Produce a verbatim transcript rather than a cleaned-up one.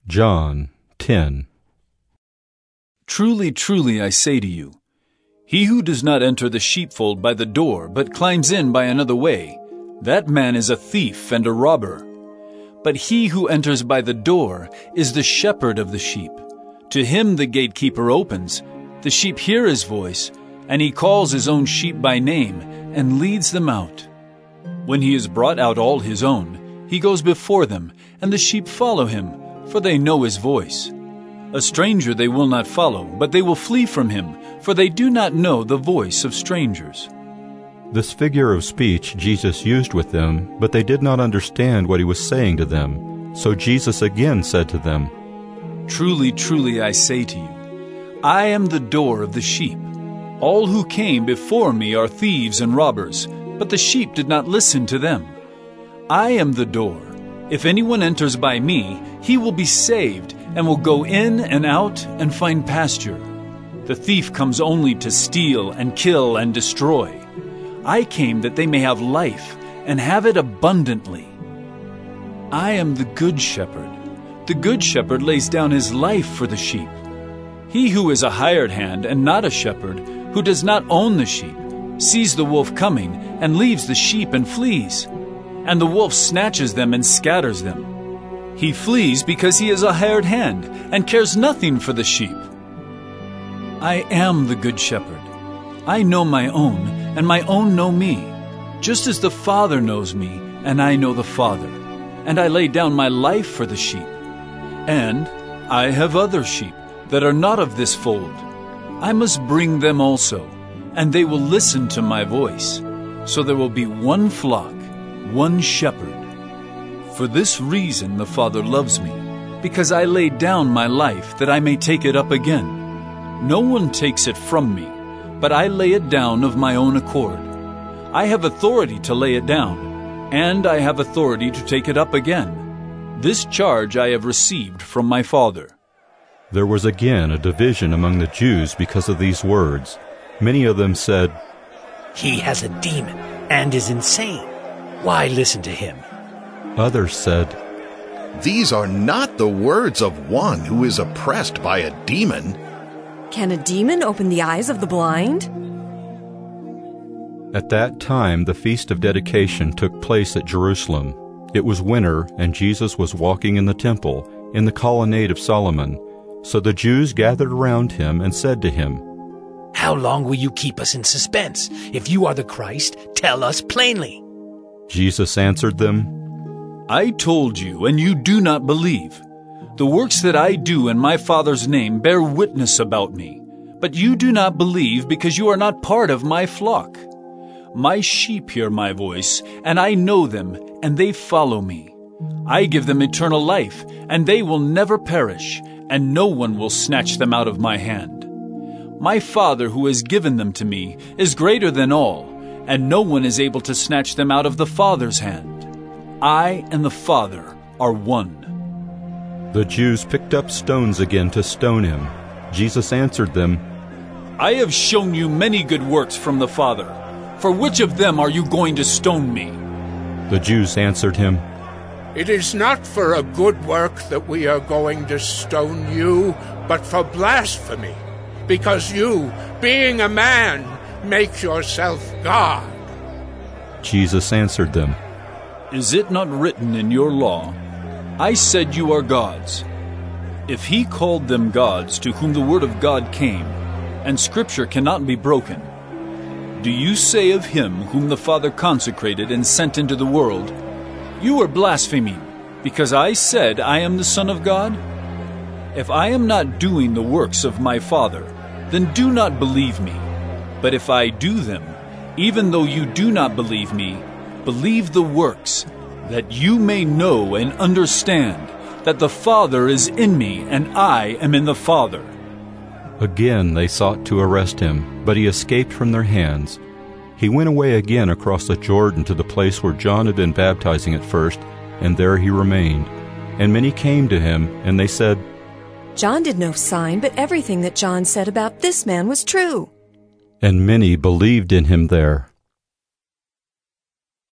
John ten. Truly, truly, I say to you, he who does not enter the sheepfold by the door, but climbs in by another way, that man is a thief and a robber. But he who enters by the door is the shepherd of the sheep. To him the gatekeeper opens. The sheep hear his voice, and he calls his own sheep by name and leads them out. When he has brought out all his own, he goes before them, and the sheep follow him, for they know his voice. A stranger they will not follow, but they will flee from him, for they do not know the voice of strangers. This figure of speech Jesus used with them, but they did not understand what he was saying to them. So Jesus again said to them, Truly, truly, I say to you, I am the door of the sheep. All who came before me are thieves and robbers, but the sheep did not listen to them. I am the door. If anyone enters by me, he will be saved, and will go in and out and find pasture. The thief comes only to steal and kill and destroy. I came that they may have life, and have it abundantly. I am the good shepherd. The good shepherd lays down his life for the sheep. He who is a hired hand and not a shepherd, who does not own the sheep, sees the wolf coming, and leaves the sheep and flees. And the wolf snatches them and scatters them. He flees because he is a hired hand, and cares nothing for the sheep. I am the good shepherd. I know my own, and my own know me, just as the Father knows me, and I know the Father. And I lay down my life for the sheep. And I have other sheep that are not of this fold. I must bring them also, and they will listen to my voice. So there will be one flock, one shepherd. For this reason the Father loves me, because I laid down my life that I may take it up again. No one takes it from me, but I lay it down of my own accord. I have authority to lay it down, and I have authority to take it up again. This charge I have received from my Father. There was again a division among the Jews because of these words. Many of them said, He has a demon and is insane. Why listen to him? Others said, These are not the words of one who is oppressed by a demon. Can a demon open the eyes of the blind? At that time the Feast of Dedication took place at Jerusalem. It was winter, and Jesus was walking in the temple, in the colonnade of Solomon. So the Jews gathered around him and said to him, How long will you keep us in suspense? If you are the Christ, tell us plainly. Jesus answered them, I told you, and you do not believe. The works that I do in my Father's name bear witness about me. But you do not believe because you are not part of my flock. My sheep hear my voice, and I know them, and they follow me. I give them eternal life, and they will never perish, and no one will snatch them out of my hand. My Father who has given them to me is greater than all, and no one is able to snatch them out of the Father's hand. I and the Father are one. The Jews picked up stones again to stone him. Jesus answered them, I have shown you many good works from the Father. For which of them are you going to stone me? The Jews answered him, It is not for a good work that we are going to stone you, but for blasphemy, because you, being a man, make yourself God. Jesus answered them, Is it not written in your law, I said you are gods? If he called them gods to whom the word of God came, and Scripture cannot be broken, do you say of him whom the Father consecrated and sent into the world, You are blaspheming, because I said I am the Son of God? If I am not doing the works of my Father, then do not believe me. But if I do them, even though you do not believe me, believe the works, that you may know and understand that the Father is in me and I am in the Father. Again they sought to arrest him, but he escaped from their hands. He went away again across the Jordan to the place where John had been baptizing at first, and there he remained. And many came to him, and they said, John did no sign, but everything that John said about this man was true. And many believed in him there.